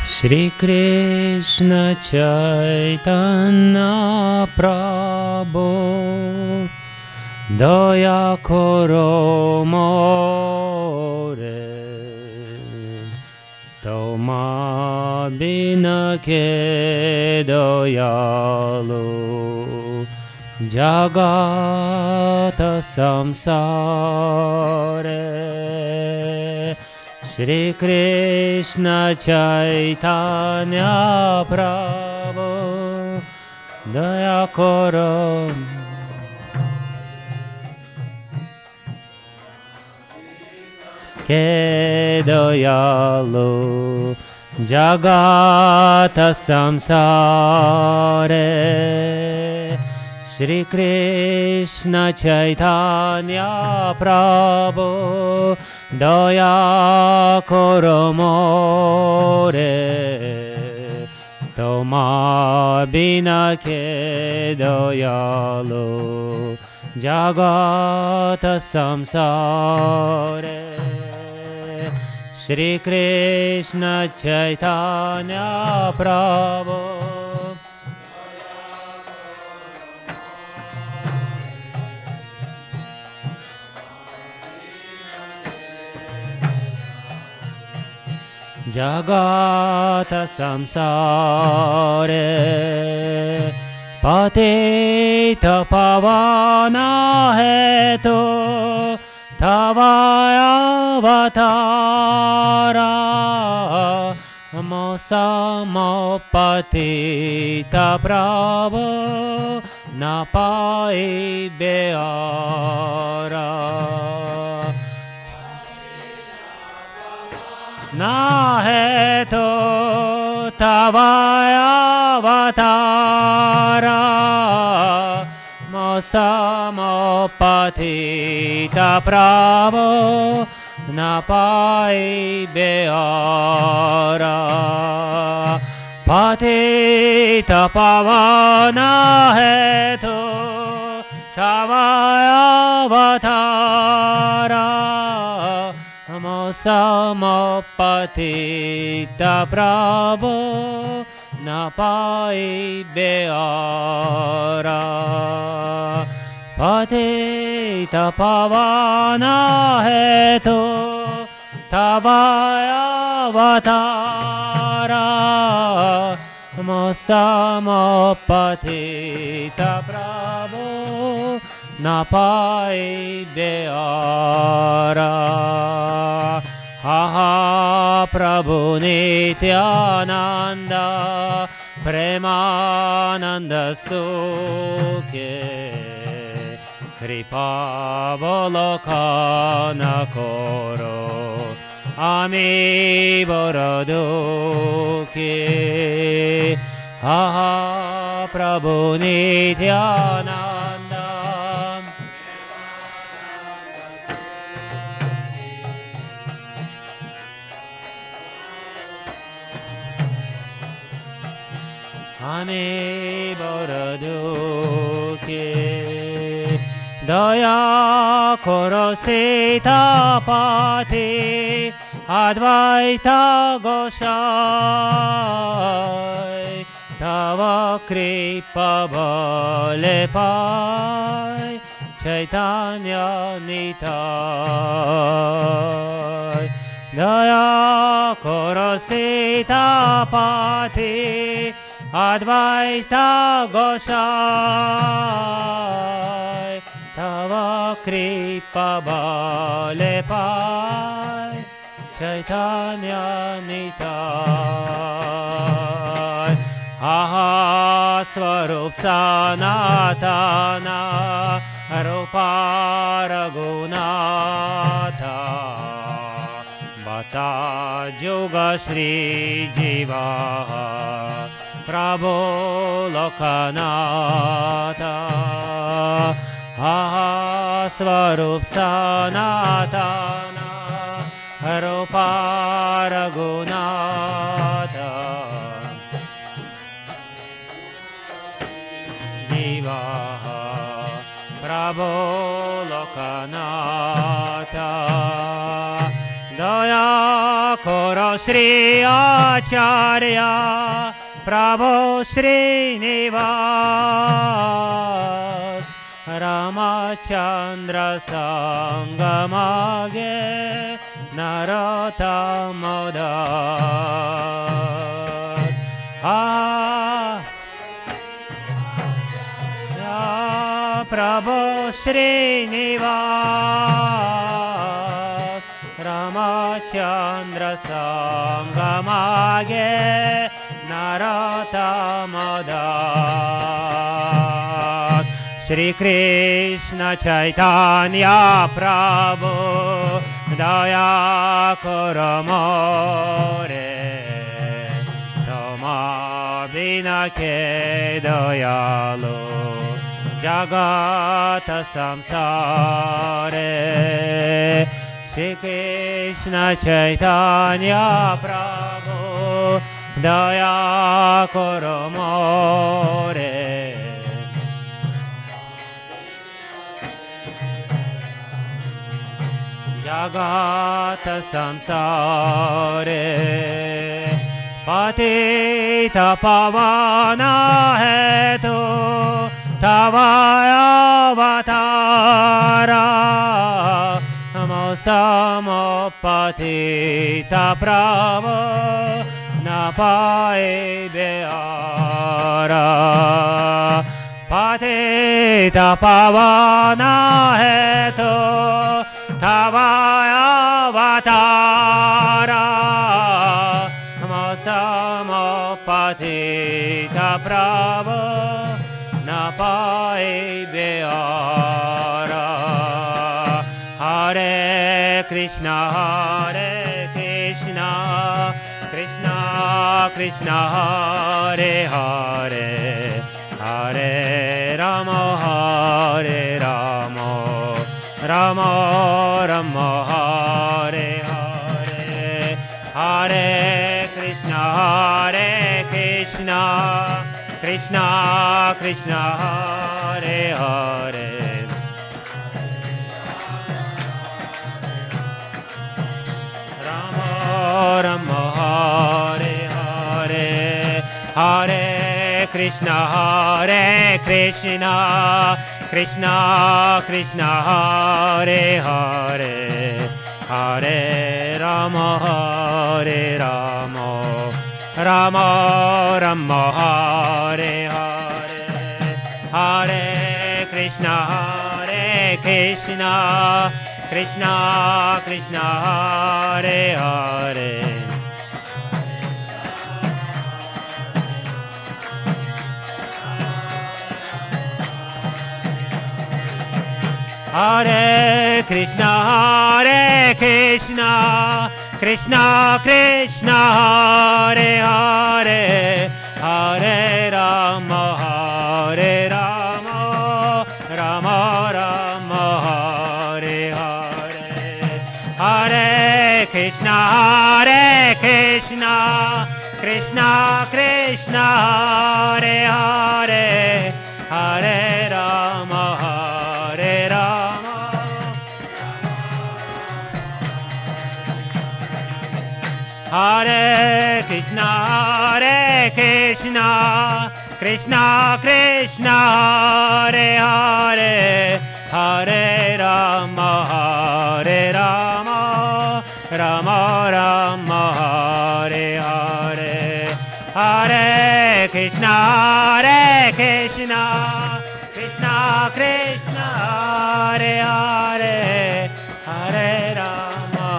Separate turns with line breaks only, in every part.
Shri Krishna Chaitanya Prabhu Daya Koro More Toma Bina Ke Doyalu Jagata Samsare Shri Krishna Chaitanya Prabhu Daya Koro Ke Doyalu Jagata Samsare Shri Krishna Chaitanya Prabhu Daya Koro More Toma Bina Ke Doyalu Jagata Samsare Shri Krishna Chaitanya Prabhu Jagata Samsare Patita Pavana Hetu Tavaya Avatara Mosamo Patita Prabhu Napai Beara Na hetu tavaya avatara Mosamo patita prabhu Napai beara Patita pavana hetu Tavaya avatara Mosamo patita prabhu Napai beara Patita pavana hetu Tavaya avatara Mosamo patita prabhu Napai beara Ha Prabhu Nityananda Premananda Sukhe Kripa Volokana Koro Ami Borodukhe Ha Prabhu Nityananda Ami Borodukhe Daya Koro Sitapati Advaita Gosai Tava Kripa Bole Pai Chaitanya Nitai Daya Koro Sitapati Advaita Gosai Tava Kripa Bale Pai Chaitanya Nitai Aha Swarup Sanatana Rupa Raghunatha Bata Juga Shri Jiva Prabhu Lokanatha Ha Swarup Sanatana Rupa Raghunatha Jiva Prabhu Lokanatha Daya Koro Sri Acharya Prabhu Srinivas Ramachandra Sangamage Narottamodar Prabhu Srinivas Ramachandra Sangamage Narottamodar Shri Krishna Chaitanya Prabhu Daya Karo More Toma Bina Ke Dayalu Jagata Samsare Shri Krishna Chaitanya Prabhu Daya Karo More Jagata Samsare Patita Pavana Hetu Tavaya Avatara Namo Samopatita Prabhu Napai Beara Patita Pavana Hetu Tavaya Avatara Namo Samopatita Prabhu Napai Beara Hare Krishna Krishna Krishna Hare Hare Hare Rama Hare Rama Rama Rama Hare Hare Hare Krishna Krishna Krishna Hare Hare Rama Rama Hare Hare Hare Krishna Krishna Krishna Hare Hare Hare Rama Hare Rama Rama Rama Hare Hare Hare Krishna Krishna Krishna Hare Hare Hare Krishna Krishna Krishna Hare Hare Hare Rama Rama Rama Hare Hare Hare Krishna Krishna Krishna Hare Hare Hare Rama Hare Krishna Krishna Krishna Hare Hare Hare Rama Rama Rama Hare Hare Hare Krishna Krishna Krishna Hare Hare Hare Rama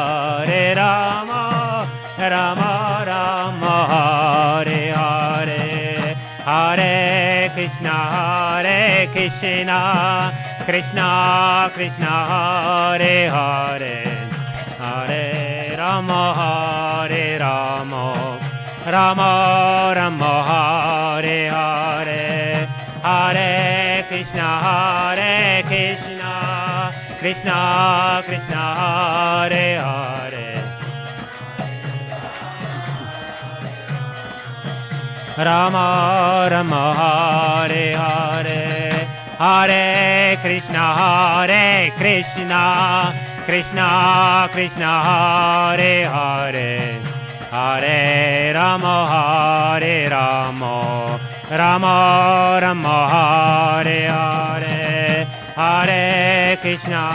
Rama Rama Hare Hare Hare Krishna Krishna Krishna Hare Hare Hare Rama Rama Rama Hare Hare Hare Krishna Krishna Hare Hare Rama Rama Hare Hare Hare Krishna Krishna Krishna Hare Hare Hare Rama Hare Rama Rama Rama Hare Hare Hare Krishna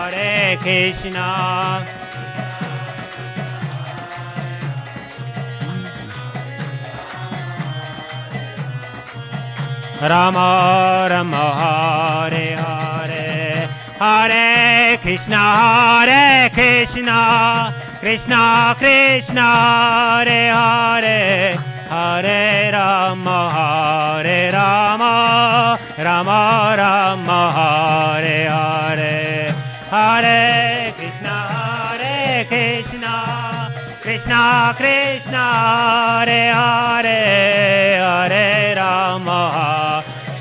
Rama Rama Hare Hare Hare Krishna Krishna Krishna Hare Hare Hare Rama Rama Rama Hare Hare Hare Krishna Krishna Krishna Hare Hare Hare Rama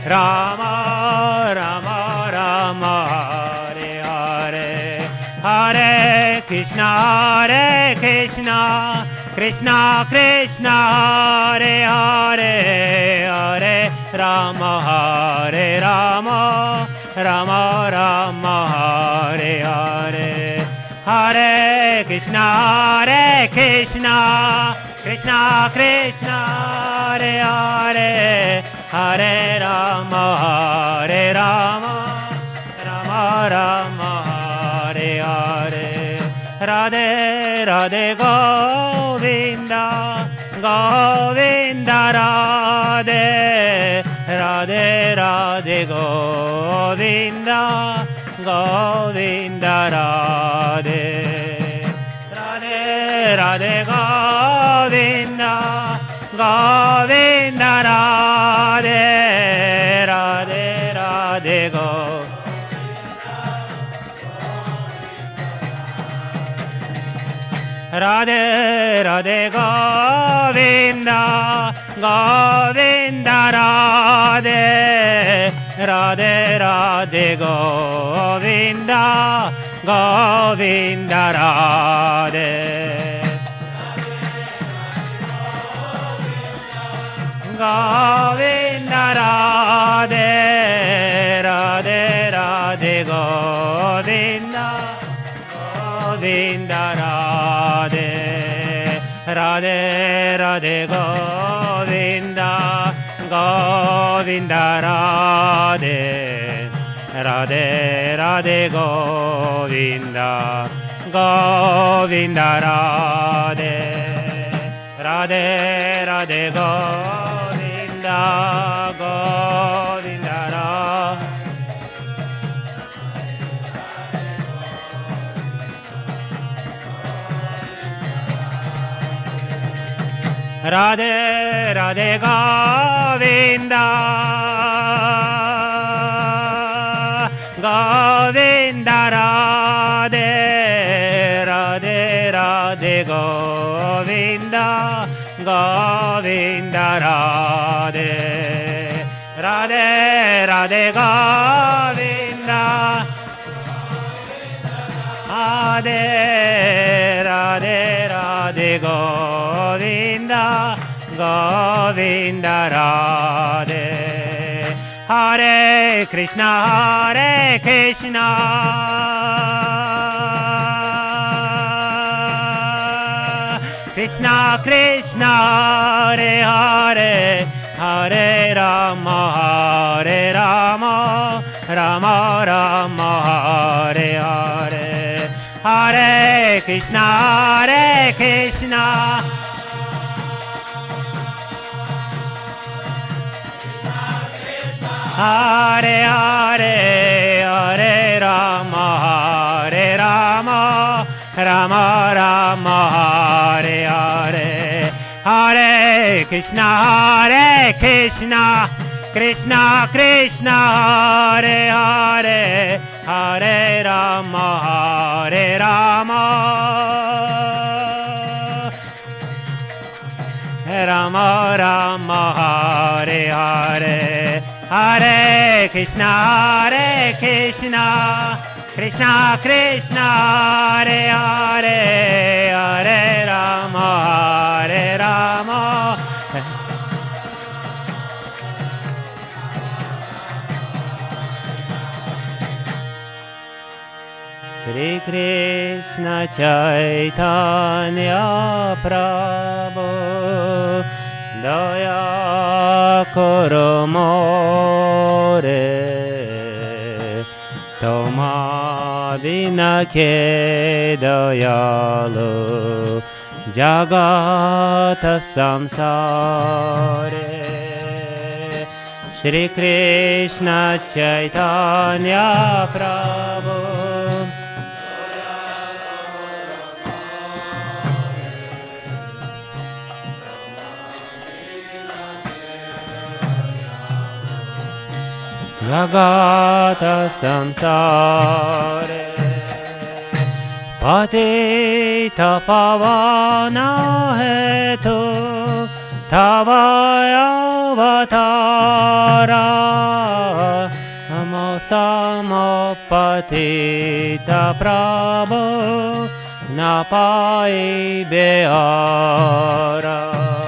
Rama Hare Hare Hare Krishna Krishna Krishna Hare Hare Hare Rama Rama Hare Hare Hare Krishna Krishna Krishna Hare Hare Hare Rama Rama Hare Hare Radhe Radhe Govinda Govinda Radhe Radhe Radhe Govinda Govinda Radhe Radhe Radhe Govinda Govinda Radhe Radhe Radhe Govinda Radhe Radhe Govinda Govinda Radhe Radhe Radhe Govinda Govinda Radhe Govinda Radhe Radhe Radhe Govinda Govinda Radhe Radhe Radhe Govinda Govinda Radhe Radhe Radhe Govinda Govinda Radhe Radhe Radhe Govinda Govinda Radhe Radhe Radhe Govinda Govinda Radhe Radhe Radhe Govinda Govinda Radhe Radhe Radhe Govinda Radhe Radhe Radhe Govinda Govinda Radhe Hare Krishna Krishna Krishna Hare Hare Hare Rama Rama Rama Hare Hare Hare Krishna Hare Hare Hare Rama Rama Rama Hare Hare Hare Krishna Krishna Krishna Hare Hare Hare Rama Rama Rama Hare Hare Hare Krishna Krishna Krishna Hare Hare Hare Rama Shri Krishna Chaitanya Prabhu Daya Karo More Toma Bina Ke Dayalu Jagata Samsare Shri Krishna Chaitanya Prabhu Jagata Samsare Patita Pavana Hetu Tavaya Avatara Namo Samopatita Prabhu Napai Beara